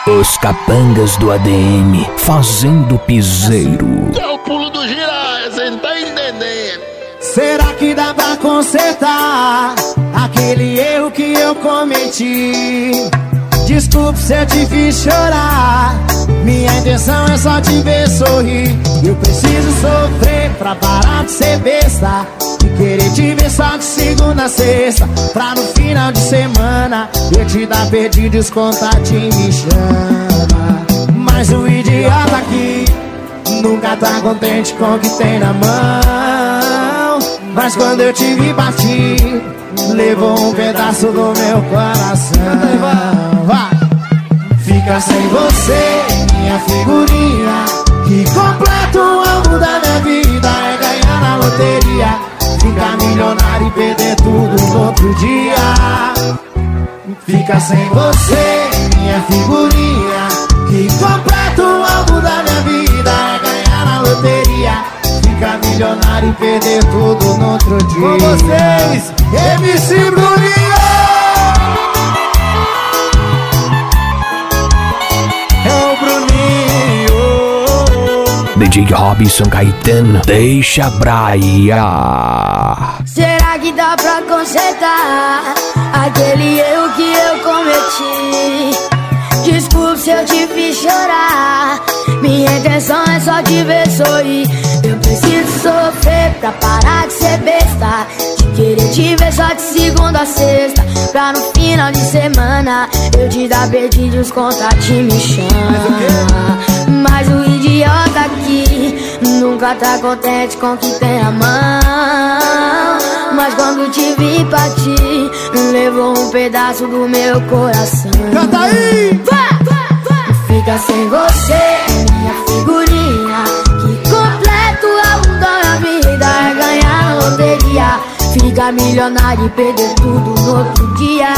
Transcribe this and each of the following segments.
Os capangas do ADM fazendo piseiro. É o pulo do girar, você não tá entendendo. Será que dá pra consertar aquele erro que eu cometi? Desculpe se eu te fiz chorar. Minha intenção é só te ver sorrir. Eu preciso sofrer pra parar de ser besta e querer te ver só de segunda a sexta, pra no final de semana eu te dar perdido e os contatinhos me chama. Mas o idiota aqui nunca tá contente com o que tem na mão. Mas quando eu te vi partir, levou um pedaço do meu coração. Vai! Fica sem você, minha figurinha, que completa o álbum da minha vida. É ganhar na loteria, ficar milionário e perder tudo no outro dia. Fica sem você, minha figurinha, que completa o álbum da minha vida. É ganhar na loteria, ficar milionário e perder tudo no outro dia. Com vocês, MC Bruninho! DJ Robson Caetano, deixa braia. Será que dá pra consertar aquele erro que eu cometi? Desculpe se eu te fiz chorar. Minha intenção é só te ver sorrir. Eu preciso sofrer pra parar de ser besta, de querer te ver só de segunda a sexta, pra no final de semana eu te dar perdido e os contatinhos me chamam. Mas o idiota aqui nunca tá contente com o que tem a mão. Mas quando te vi partir, levou um pedaço do meu coração. Canta aí! Fica sem você, minha figurinha, que completa o álbum da minha vida. É ganhar na loteria, ficar milionário e perder tudo no outro dia.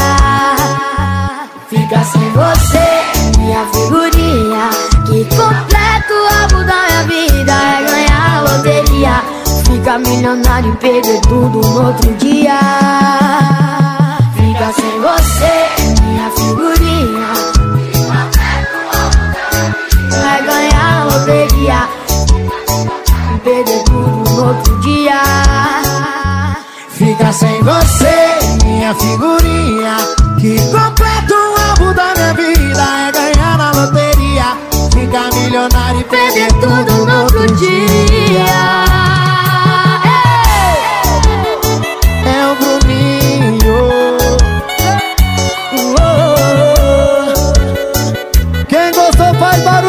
Fica sem você, minha figurinha, que completa o álbum da minha vida. É ganhar na loteria, ficar milionário e perder tudo no outro dia. Fica sem você, minha figurinha, vai ganhar na loteria e perder tudo no outro dia. Fica sem você, minha figurinha, que completa o álbum da minha vida. É ganhar na loteria, ficar milionário e perder tudo no outro dia. É o Bruninho. Quem gostou faz barulho.